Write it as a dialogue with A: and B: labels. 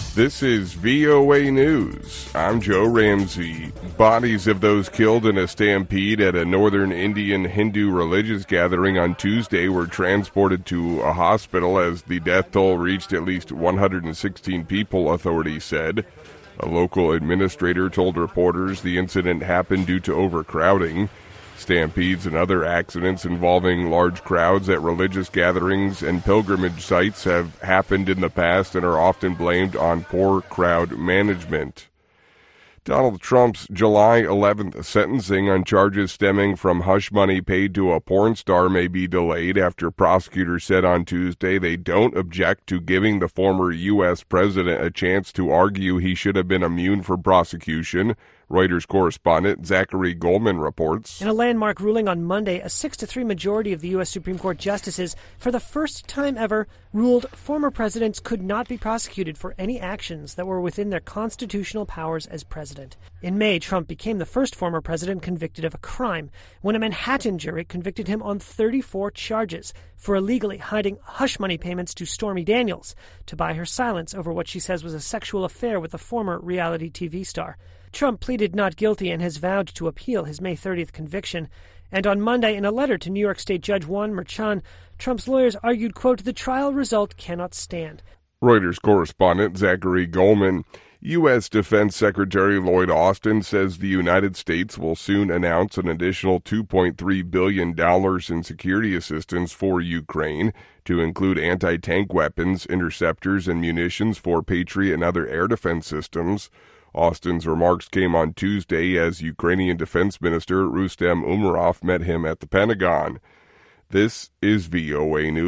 A: This is VOA News. I'm Joe Ramsey. Bodies of those killed in a stampede at a northern Indian Hindu religious gathering on Tuesday were transported to a hospital as the death toll reached at least 116 people, authorities said. A local administrator told reporters the incident happened due to overcrowding. Stampedes and other accidents involving large crowds at religious gatherings and pilgrimage sites have happened in the past and are often blamed on poor crowd management. Donald Trump's July 11th sentencing on charges stemming from hush money paid to a porn star may be delayed after prosecutors said on Tuesday they don't object to giving the former U.S. president a chance to argue he should have been immune from prosecution. Reuters correspondent Zachary Goldman reports.
B: In a landmark ruling on Monday, a 6-3 majority of the U.S. Supreme Court justices, for the first time ever, ruled former presidents could not be prosecuted for any actions that were within their constitutional powers as president. In May, Trump became the first former president convicted of a crime when a Manhattan jury convicted him on 34 charges for illegally hiding hush money payments to Stormy Daniels to buy her silence over what she says was a sexual affair with a former reality TV star. Trump pleaded not guilty and has vowed to appeal his May 30th conviction. And on Monday, in a letter to New York State Judge Juan Merchan, Trump's lawyers argued, quote, the trial result cannot stand.
A: Reuters correspondent Zachary Goldman. U.S. Defense Secretary Lloyd Austin says the United States will soon announce an additional $2.3 billion in security assistance for Ukraine, to include anti-tank weapons, interceptors, and munitions for Patriot and other air defense systems. Austin's remarks came on Tuesday as Ukrainian Defense Minister Rustem Umerov met him at the Pentagon. This is VOA News.